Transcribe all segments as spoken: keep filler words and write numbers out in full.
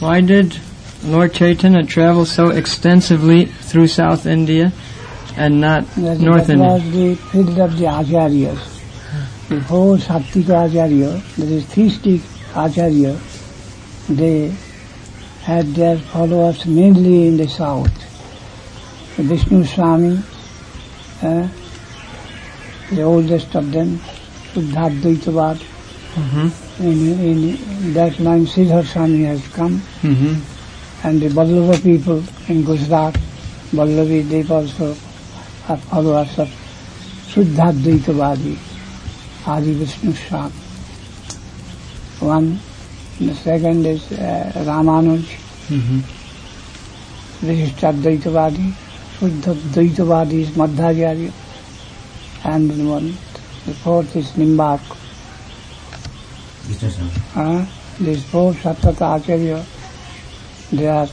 Why did Lord Chaitanya travel so extensively through South India and not that North that India? was the period of the Acharyas. Before Sattika Acharya, that is theistic Acharya, they had their followers mainly in the south. Vishnu Swami, uh, the oldest of them, Shuddha-Advaitavad. Mm-hmm. In, in that line, Sridhar Swami has come. Mm-hmm. And the Vallabha people in Gujarat, Vallavi, they also are followers of Shuddha-Advaitavadi, Adi Vishnu Swami. One, the second is uh, Ramanuj, Mm-hmm. Vishishta-Advaitavadi, Shuddha-Advaitavadi is Madhacharya, and one, the fourth is Nimbark. Uh, these four Sattvata Acharya, they are,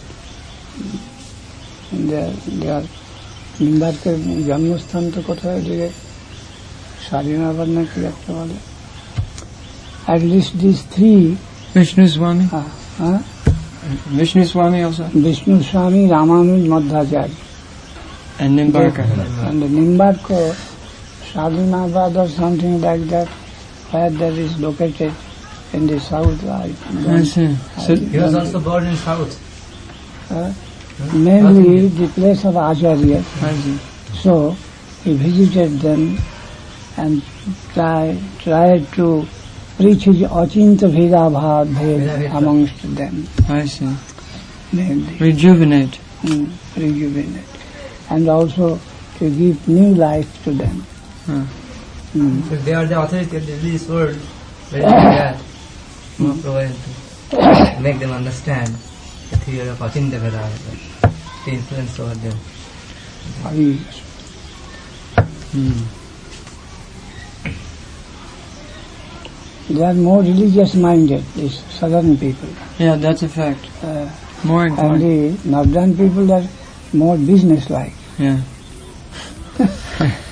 they are, they are Nimbarkar जन्मस्थान तो कथा है जगह शारीना बनने की लगता वाले. At least these three. Vishnu Swami. Uh, uh, Vishnu Swami also. Vishnu Swami, Ramanuj, Madhacharya. And Nimbarka. And the Nimbarka, Shalimabad or something like that, where that is located in the south. I, I see. So he was also born in south. Uh, mainly the place of Acharya. I see. So he visited them and try, tried to preach his Achinta Veda Bhav amongst them. I see. Mainly. Rejuvenate. Mm, rejuvenate. And also to give new life to them. Huh. Mm. So they are the authority of this world. Very that. To make them understand the theory of Achinta Veda, the influence over them. Hmm. They are more religious minded, these southern people. Yeah, that's a fact. Uh, More and important. the northern people are more business like. Yeah.